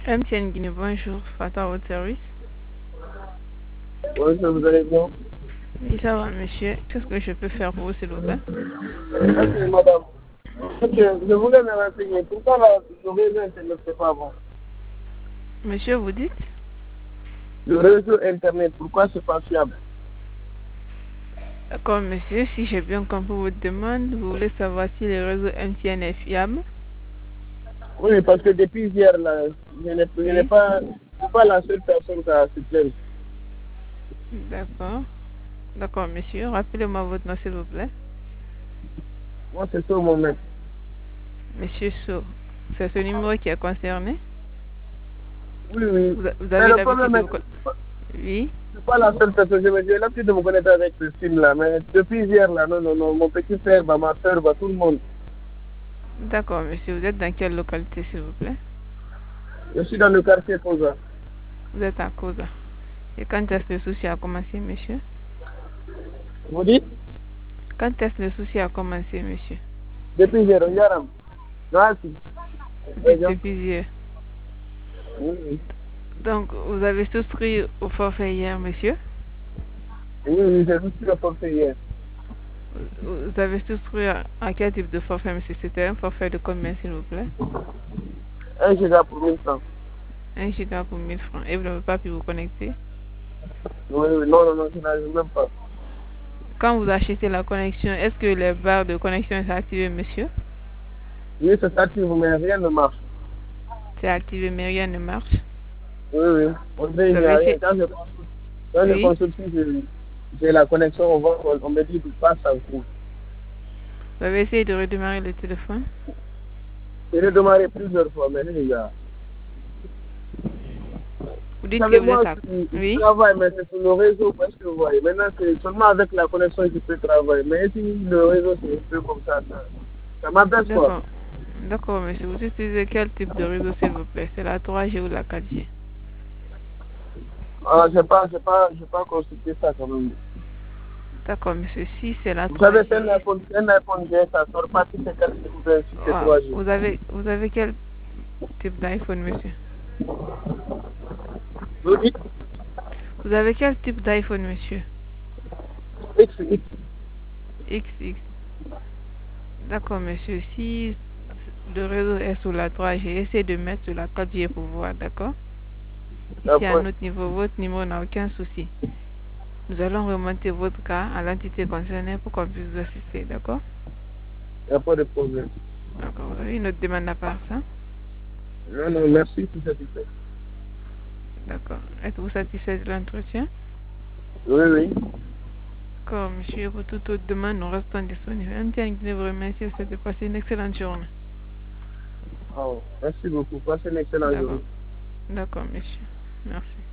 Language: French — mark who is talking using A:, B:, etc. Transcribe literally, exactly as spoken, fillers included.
A: M T N Guinée, bonjour. Fata à votre service.
B: Bonjour, vous allez bien?
A: Oui, ça va, monsieur. Qu'est-ce que je peux faire pour vous, s'il vous plaît?
B: Merci, madame. Ok, je voulais me renseigner. Pourquoi la, le réseau Internet n'est pas bon?
A: Monsieur, vous dites?
B: Le réseau Internet, pourquoi c'est pas fiable?
A: D'accord, monsieur. Si j'ai bien compris votre demande, vous voulez savoir si le réseau M T N est fiable?
B: Oui, parce que depuis hier, là, je n'ai je n'ai
A: Oui.
B: pas, je suis pas la seule personne qui a se plaindre.
A: D'accord. D'accord, monsieur. Rappelez-moi votre nom, s'il vous plaît.
B: Moi, c'est ça mon maître.
A: Monsieur So. C'est ce numéro qui est concerné?
B: Oui, oui.
A: Vous, a- vous
B: Mais
A: avez
B: le
A: l'habitude
B: problème
A: de
B: est
A: vous...
B: que
A: con- Oui.
B: je suis pas la seule personne. Je me dis, l'habitude de me connecter avec ce film-là. Mais depuis hier, là, non, non, non, mon petit frère, bah, ma soeur, bah, tout le monde.
A: D'accord, monsieur. Vous êtes dans quelle localité, s'il vous plaît?
B: Je suis dans le quartier Cosa.
A: Vous êtes à Cosa. Et quand est-ce que le souci a commencé, monsieur?
B: Vous dites?
A: Quand est-ce que le souci a commencé, monsieur?
B: Depuis hier, Yaram. Merci.
A: Vous dites depuis hier.
B: Oui, oui.
A: Donc, vous avez souscrit au forfait hier, monsieur?
B: Oui, oui, j'ai reçu le forfait hier.
A: Vous vous avez souscrit à, à quel type de forfait, monsieur? C'était un forfait de combien, s'il vous plaît?
B: Un giga pour mille francs.
A: Un giga pour mille francs. Et vous n'avez pas pu vous connecter?
B: Oui, oui, non, non, non, je n'arrive même pas.
A: Quand vous achetez la connexion, est-ce que les barres de connexion sont activées, monsieur?
B: Oui, c'est actif, mais rien ne marche.
A: C'est activé, mais rien ne marche.
B: Oui, oui. On dirait
A: Vous
B: qu'il n'y a
A: avez
B: rien.
A: essayé...
B: Quand je consulte, quand je
A: Oui.
B: consulte, si je- j'ai la connexion, on, va, on, on me dit qu'il passe en cours.
A: Vous avez essayé de redémarrer le téléphone?
B: J'ai redémarré plusieurs fois, mais il y a...
A: Vous
B: Vous
A: dites que
B: savez,
A: vous êtes
B: moi,
A: à...
B: je, je
A: Oui.
B: travaille, mais c'est sur le réseau, parce que vous voyez. Maintenant, c'est seulement avec la connexion que je peux travailler. Mais si le réseau, c'est un peu comme ça, ça, ça m'abaisse, quoi.
A: D'accord. D'accord, monsieur. Vous utilisez quel type de réseau, s'il vous plaît? C'est la trois G ou la quatre G?
B: Ah, je n'ai pas, j'ai pas, j'ai pas consulté ça quand même.
A: D'accord, monsieur. Si c'est la
B: Vous savez, c'est un
A: trois G...
B: iPhone, un iPhone G, ça sort pas si c'est quatre ou bien si c'est
A: Ah,
B: trois G.
A: vous avez, vous avez quel type d'iPhone, monsieur?
B: Vous dites
A: Vous avez quel type d'iPhone, monsieur?
B: X, X.
A: X X. D'accord, monsieur. Si le réseau est sur la trois G, essayez de mettre sur la quatre G pour voir, d'accord? Ici, à
B: D'accord.
A: notre niveau, votre numéro n'a aucun souci. Nous allons remonter votre cas à l'entité concernée pour qu'on puisse vous assister, d'accord?
B: Il n'y a pas de problème.
A: D'accord. Vous avez une autre demande à part ça?
B: Non, non, merci, tout satisfait.
A: D'accord. Êtes-vous satisfait de l'entretien?
B: Oui, oui.
A: D'accord, monsieur. Pour toute autre demande, nous restons disponibles. M T N Guinée vous remercie et souhaite de passer une excellente journée.
B: Oh, merci beaucoup. Passez une excellente
A: D'accord.
B: journée.
A: D'accord, monsieur. Merci.